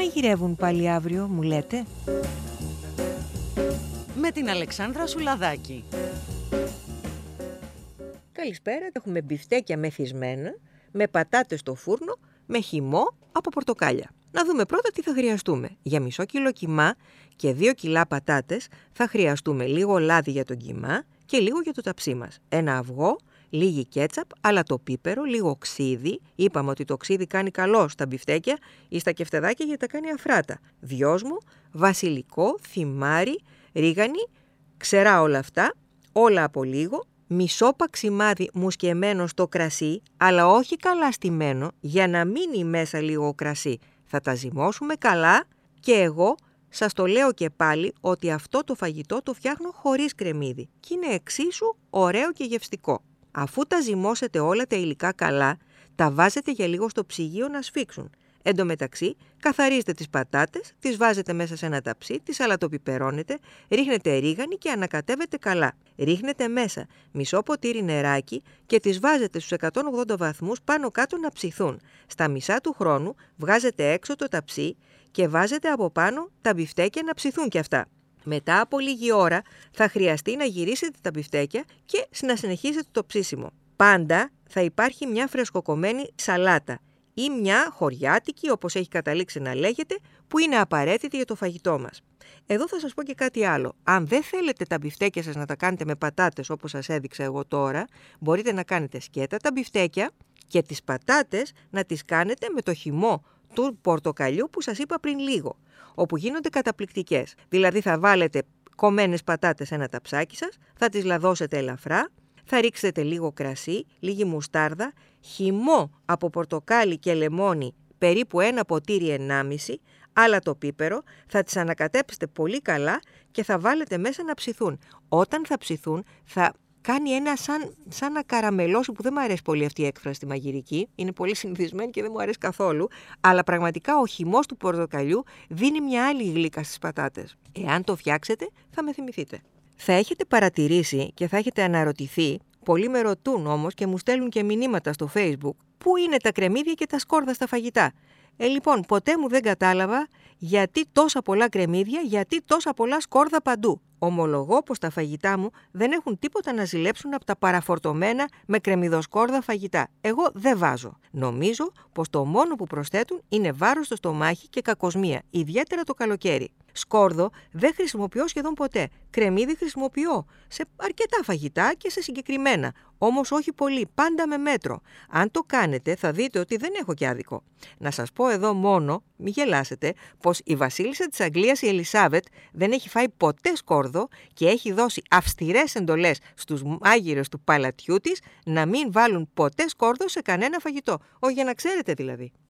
μαγειρεύουν πάλι αύριο, μου λέτε? Με την Αλεξάνδρα Σουλαδάκη. Καλησπέρα, έχουμε μπιφτέκια μεθυσμένα, με πατάτες στο φούρνο, με χυμό από πορτοκάλια. Να δούμε πρώτα τι θα χρειαστούμε. Για μισό κιλό κιμά και 2 κιλά πατάτες θα χρειαστούμε λίγο λάδι για τον κιμά και λίγο για το ταψί μας. Ένα αυγό, λίγη κέτσαπ, αλατοπίπερο, λίγο ξύδι. Είπαμε ότι το ξύδι κάνει καλό στα μπιφτέκια ή στα κεφτεδάκια γιατί τα κάνει αφράτα. Δυόσμο, βασιλικό, θυμάρι, ρίγανη, ξερά όλα αυτά, όλα από λίγο. Μισό παξιμάδι μουσκεμένο στο κρασί, αλλά όχι καλά στημένο, για να μείνει μέσα λίγο κρασί. Θα τα ζυμώσουμε καλά και εγώ σας το λέω και πάλι ότι αυτό το φαγητό το φτιάχνω χωρίς κρεμμύδι και είναι εξίσου ωραίο και γευστικό. Αφού τα ζυμώσετε όλα τα υλικά καλά, τα βάζετε για λίγο στο ψυγείο να σφίξουν. Εν τω μεταξύ, καθαρίζετε τις πατάτες, τις βάζετε μέσα σε ένα ταψί, τις αλατοπιπερώνετε, ρίχνετε ρίγανη και ανακατεύετε καλά. Ρίχνετε μέσα μισό ποτήρι νεράκι και τις βάζετε στους 180 βαθμούς πάνω κάτω να ψηθούν. Στα μισά του χρόνου βγάζετε έξω το ταψί και βάζετε από πάνω τα μπιφτέκια να ψηθούν κι αυτά. Μετά από λίγη ώρα θα χρειαστεί να γυρίσετε τα μπιφτέκια και να συνεχίσετε το ψήσιμο. Πάντα θα υπάρχει μια φρεσκοκομμένη σαλάτα ή μια χωριάτικη, όπως έχει καταλήξει να λέγεται, που είναι απαραίτητη για το φαγητό μας. Εδώ θα σας πω και κάτι άλλο. Αν δεν θέλετε τα μπιφτέκια σας να τα κάνετε με πατάτες όπως σας έδειξα εγώ τώρα, μπορείτε να κάνετε σκέτα τα μπιφτέκια και τις πατάτες να τις κάνετε με το χυμό του πορτοκαλιού που σας είπα πριν λίγο, όπου γίνονται καταπληκτικές. Δηλαδή θα βάλετε κομμένες πατάτες σε ένα ταψάκι σας, θα τις λαδώσετε ελαφρά, θα ρίξετε λίγο κρασί, λίγη μουστάρδα, χυμό από πορτοκάλι και λεμόνι, περίπου 1 ποτήρι 1,5, αλατοπίπερο, θα τις ανακατέψετε πολύ καλά και θα βάλετε μέσα να ψηθούν. Όταν θα ψηθούν θα κάνει ένα σαν να καραμελώσει, που δεν μου αρέσει πολύ αυτή η έκφραση στη μαγειρική, είναι πολύ συνηθισμένη και δεν μου αρέσει καθόλου, αλλά πραγματικά ο χυμός του πορτοκαλιού δίνει μια άλλη γλύκα στις πατάτες. Εάν το φτιάξετε θα με θυμηθείτε. Θα έχετε παρατηρήσει και θα έχετε αναρωτηθεί, πολλοί με ρωτούν όμως και μου στέλνουν και μηνύματα στο Facebook, πού είναι τα κρεμμύδια και τα σκόρδα στα φαγητά. Λοιπόν, ποτέ μου δεν κατάλαβα γιατί τόσα πολλά κρεμμύδια, γιατί τόσα πολλά σκόρδα παντού. Ομολογώ πως τα φαγητά μου δεν έχουν τίποτα να ζηλέψουν από τα παραφορτωμένα με κρεμμυδοσκόρδα φαγητά. Εγώ δεν βάζω. Νομίζω πως το μόνο που προσθέτουν είναι βάρος στο στομάχι και κακοσμία, ιδιαίτερα το καλοκαίρι. Σκόρδο δεν χρησιμοποιώ σχεδόν ποτέ. Κρεμμύδι χρησιμοποιώ σε αρκετά φαγητά και σε συγκεκριμένα. Όμως όχι πολύ, πάντα με μέτρο. Αν το κάνετε θα δείτε ότι δεν έχω και άδικο. Να σας πω εδώ μόνο, μη γελάσετε, πως η βασίλισσα της Αγγλίας η Ελισάβετ δεν έχει φάει ποτέ σκόρδο και έχει δώσει αυστηρές εντολές στους μάγειρες του παλατιού της να μην βάλουν ποτέ σκόρδο σε κανένα φαγητό. Όχι, για να ξέρετε δηλαδή.